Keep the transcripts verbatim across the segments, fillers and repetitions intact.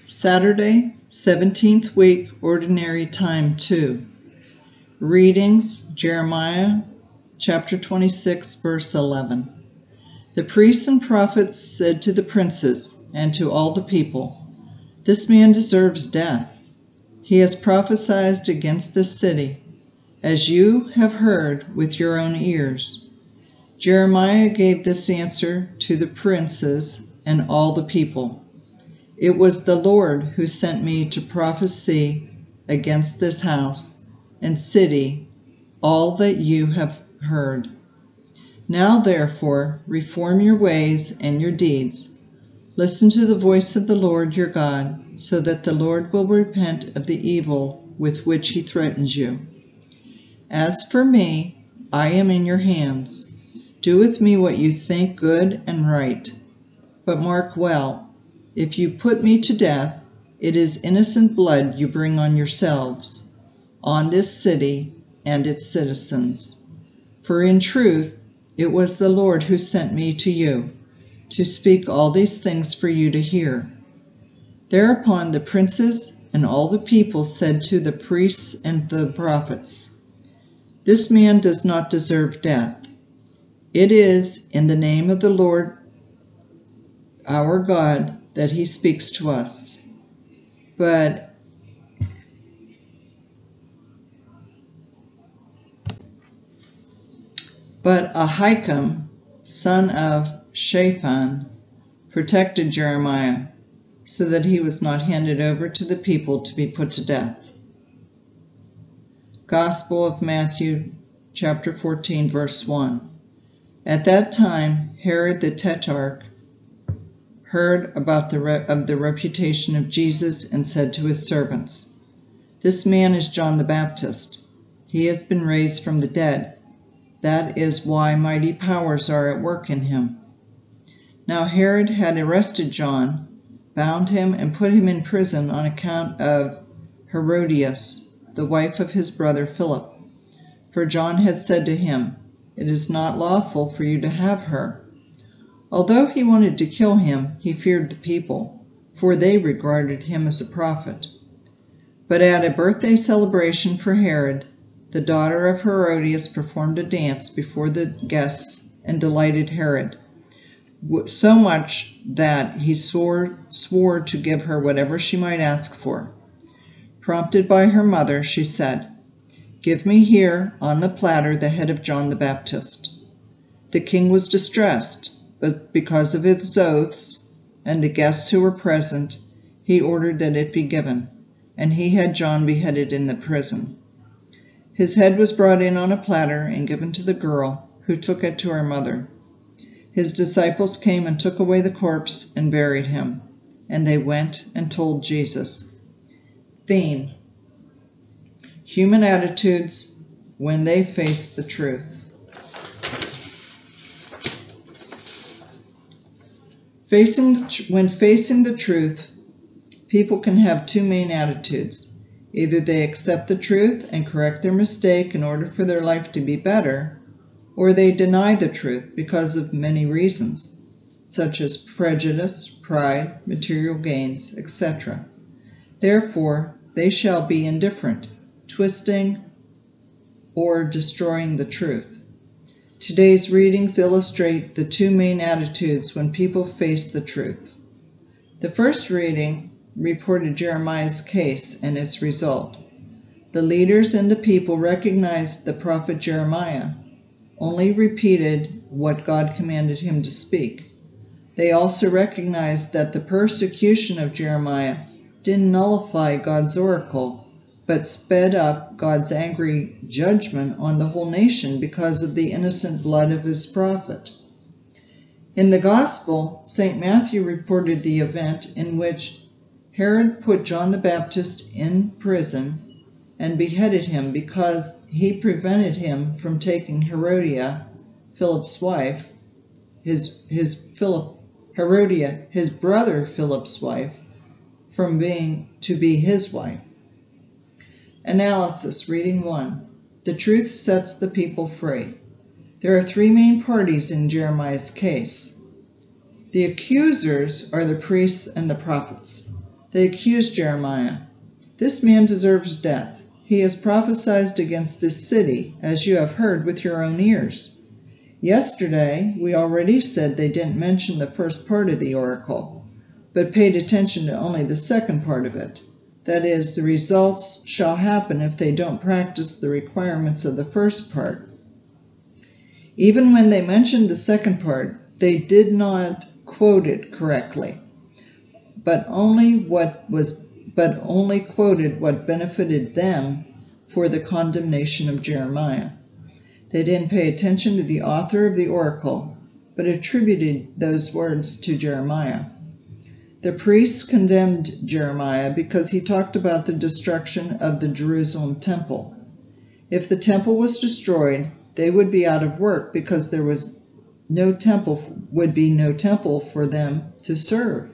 Saturday, seventeenth week, Ordinary Time two. Readings, Jeremiah chapter twenty-six, verse eleven. The priests and prophets said to the princes and to all the people, "This man deserves death. He has prophesied against this city, as you have heard with your own ears." Jeremiah gave this answer to the princes and all the people. "It was the Lord who sent me to prophesy against this house and city all that you have heard. Now therefore reform your ways and your deeds. Listen to the voice of the Lord your God, so that the Lord will repent of the evil with which he threatens you. As for me, I am in your hands. Do with me what you think good and right. But mark well, if you put me to death, it is innocent blood you bring on yourselves, on this city and its citizens. For in truth, it was the Lord who sent me to you, to speak all these things for you to hear." Thereupon the princes and all the people said to the priests and the prophets, "This man does not deserve death. It is in the name of the Lord our God that he speaks to us." But But Ahikam, son of Shaphan, protected Jeremiah, so that he was not handed over to the people to be put to death. Gospel of Matthew, chapter fourteen, verse one. At that time, Herod the Tetrarch heard about the re of the reputation of Jesus and said to his servants, "This man is John the Baptist. He has been raised from the dead. That is why mighty powers are at work in him." Now Herod had arrested John, bound him, and put him in prison on account of Herodias, the wife of his brother Philip. For John had said to him, "It is not lawful for you to have her." Although he wanted to kill him, he feared the people, for they regarded him as a prophet. But at a birthday celebration for Herod, the daughter of Herodias performed a dance before the guests and delighted Herod, so much that he swore, swore to give her whatever she might ask for. Prompted by her mother, she said, "Give me here on the platter the head of John the Baptist." The king was distressed, but because of his oaths and the guests who were present, he ordered that it be given, and he had John beheaded in the prison. His head was brought in on a platter and given to the girl, who took it to her mother. His disciples came and took away the corpse and buried him, and they went and told Jesus. Theme: Human attitudes when they face the truth. Facing the, when facing the truth, people can have two main attitudes. Either they accept the truth and correct their mistake in order for their life to be better, or they deny the truth because of many reasons, such as prejudice, pride, material gains, et cetera. Therefore, they shall be indifferent, twisting, or destroying the truth. Today's readings illustrate the two main attitudes when people face the truth. The first reading reported Jeremiah's case and its result. The leaders and the people recognized the prophet Jeremiah, only repeated what God commanded him to speak. They also recognized that the persecution of Jeremiah didn't nullify God's oracle, but sped up God's angry judgment on the whole nation because of the innocent blood of his prophet. In the Gospel, Saint Matthew reported the event in which Herod put John the Baptist in prison and beheaded him because he prevented him from taking Herodia, Philip's wife, his, his Philip, Herodia, his brother Philip's wife, from being to be his wife. Analysis, reading one. The truth sets the people free. There are three main parties in Jeremiah's case. The accusers are the priests and the prophets. They accused Jeremiah. "This man deserves death. He has prophesied against this city, as you have heard with your own ears." Yesterday, we already said they didn't mention the first part of the oracle, but paid attention to only the second part of it. That is, the results shall happen if they don't practice the requirements of the first part. Even when they mentioned the second part, they did not quote it correctly, but only what was but only quoted what benefited them for the condemnation of Jeremiah. They didn't pay attention to the author of the oracle, but attributed those words to Jeremiah. The priests condemned Jeremiah because he talked about the destruction of the Jerusalem temple. If the temple was destroyed, they would be out of work because there was no temple would be no temple for them to serve.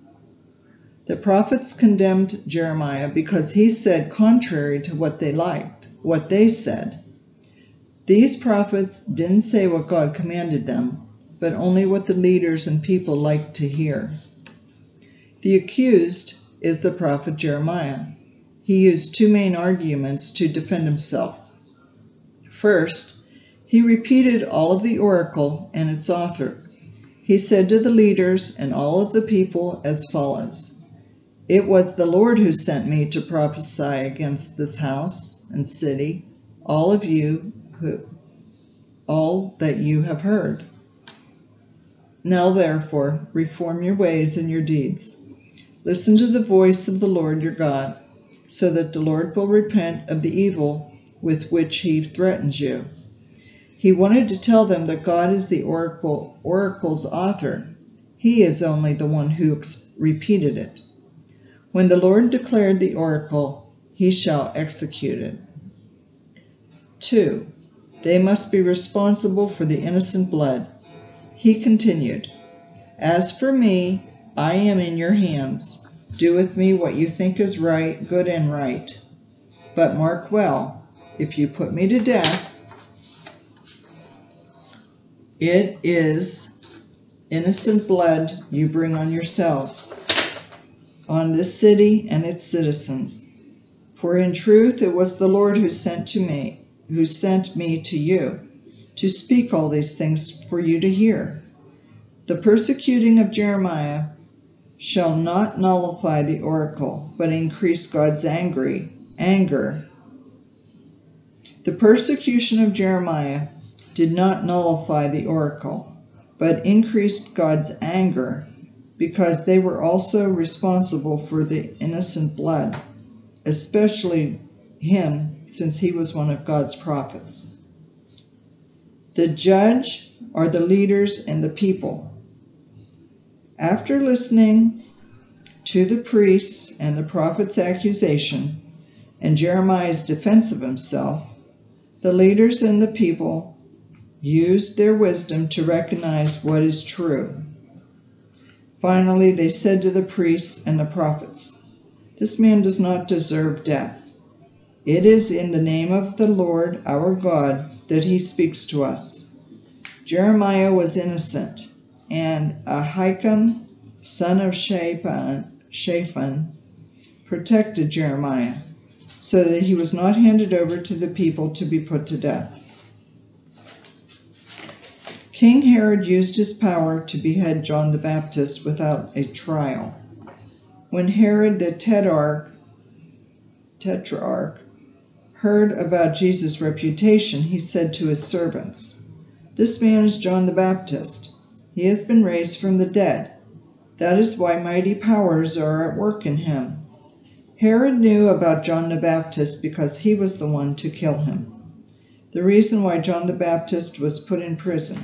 The prophets condemned Jeremiah because he said contrary to what they liked, what they said. These prophets didn't say what God commanded them, but only what the leaders and people liked to hear. The accused is the prophet Jeremiah. He used two main arguments to defend himself. First, he repeated all of the oracle and its author. He said to the leaders and all of the people as follows: "It was the Lord who sent me to prophesy against this house and city, all of you who, all that you have heard. Now therefore, reform your ways and your deeds. Listen to the voice of the Lord your God, so that the Lord will repent of the evil with which he threatens you." He wanted to tell them that God is the oracle, oracle's author. He is only the one who repeated it. When the Lord declared the oracle, he shall execute it. Two, they must be responsible for the innocent blood. He continued, "As for me, I am in your hands. Do with me what you think is right, good and right. But mark well, if you put me to death, it is innocent blood you bring on yourselves, on this city and its citizens. For in truth it was the Lord who sent to me, who sent me to you, to speak all these things for you to hear. The persecuting of Jeremiah shall not nullify the oracle, but increase God's angry, anger. The persecution of Jeremiah did not nullify the oracle, but increased God's anger, because they were also responsible for the innocent blood, especially him, since he was one of God's prophets. The judge are the leaders and the people. After listening to the priests and the prophet's accusation and Jeremiah's defense of himself, the leaders and the people used their wisdom to recognize what is true. Finally, they said to the priests and the prophets, "This man does not deserve death. It is in the name of the Lord our God that he speaks to us." Jeremiah was innocent, and Ahikam, son of Shaphan, Shaphan, protected Jeremiah, so that he was not handed over to the people to be put to death. King Herod used his power to behead John the Baptist without a trial. When Herod the Tetrarch, Tetrarch heard about Jesus' reputation, he said to his servants, "This man is John the Baptist. He has been raised from the dead. That is why mighty powers are at work in him." Herod knew about John the Baptist because he was the one to kill him. The reason why John the Baptist was put in prison.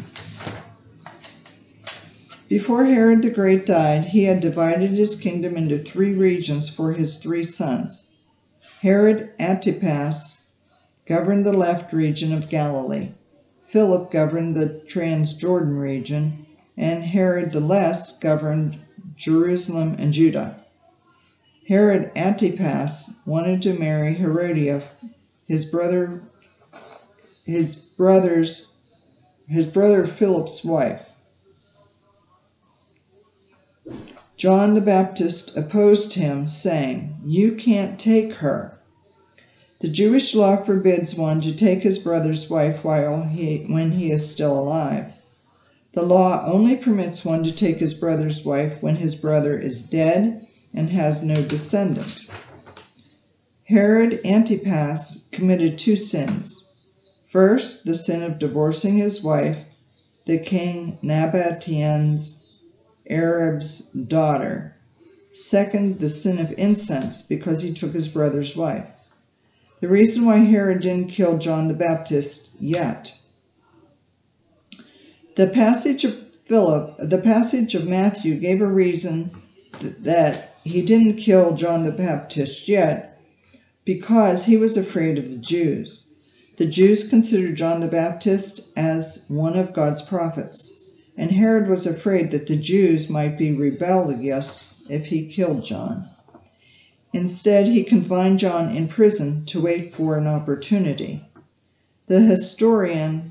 Before Herod the Great died, he had divided his kingdom into three regions for his three sons. Herod Antipas governed the left region of Galilee. Philip governed the Transjordan region, and Herod the Less governed Jerusalem and Judah. Herod Antipas wanted to marry Herodias, his brother, his brother's, his brother Philip's wife. John the Baptist opposed him, saying, "You can't take her." The Jewish law forbids one to take his brother's wife while he, when he is still alive. The law only permits one to take his brother's wife when his brother is dead and has no descendant. Herod Antipas committed two sins. First, the sin of divorcing his wife, the king Nabatean's Arab's daughter. Second, the sin of incense, because he took his brother's wife. The reason why Herod didn't kill John the Baptist yet. The passage of Philip, the passage of Matthew gave a reason that he didn't kill John the Baptist yet, because he was afraid of the Jews. The Jews considered John the Baptist as one of God's prophets, and Herod was afraid that the Jews might be rebellious if he killed John. Instead, he confined John in prison to wait for an opportunity. The historian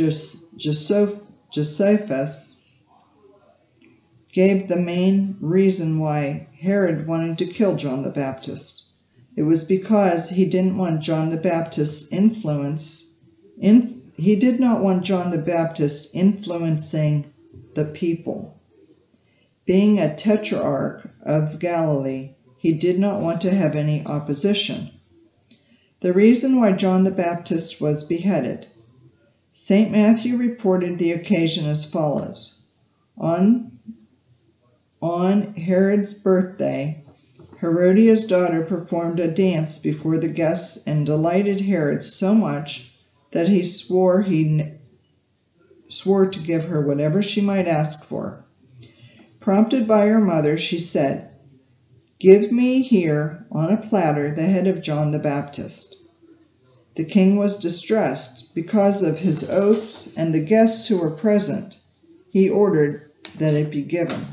Josephus gave the main reason why Herod wanted to kill John the Baptist. It was because he didn't want John the Baptist's influence. In, he did not want John the Baptist influencing the people. Being a tetrarch of Galilee, he did not want to have any opposition. The reason why John the Baptist was beheaded. Saint Matthew reported the occasion as follows. On, on Herod's birthday, Herodias' daughter performed a dance before the guests and delighted Herod so much that he swore he swore to give her whatever she might ask for. Prompted by her mother, she said, "Give me here on a platter the head of John the Baptist." The king was distressed because of his oaths and the guests who were present. He ordered that it be given.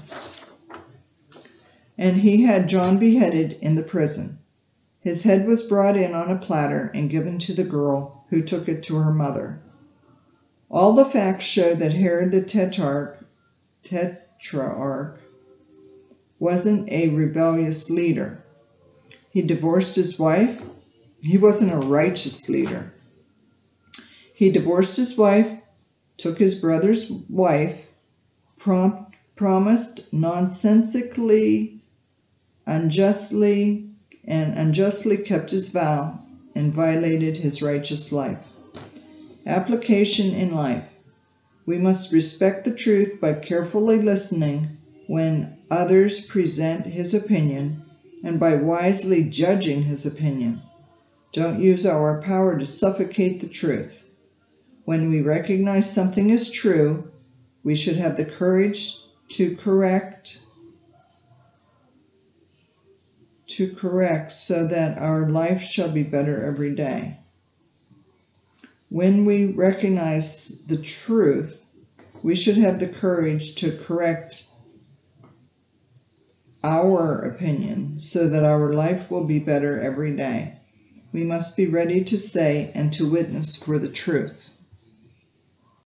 And he had John beheaded in the prison. His head was brought in on a platter and given to the girl, who took it to her mother. All the facts show that Herod the Tetrarch, Tetrarch wasn't a rebellious leader. He divorced his wife. He wasn't a righteous leader. He divorced his wife, took his brother's wife, prom promised nonsensically, unjustly, and unjustly kept his vow, and violated his righteous life. Application in life. We must respect the truth by carefully listening when others present his opinion, and by wisely judging his opinion. Don't use our power to suffocate the truth. When we recognize something is true, we should have the courage to correct, to correct so that our life shall be better every day. When we recognize the truth, we should have the courage to correct our opinion so that our life will be better every day. We must be ready to say and to witness for the truth.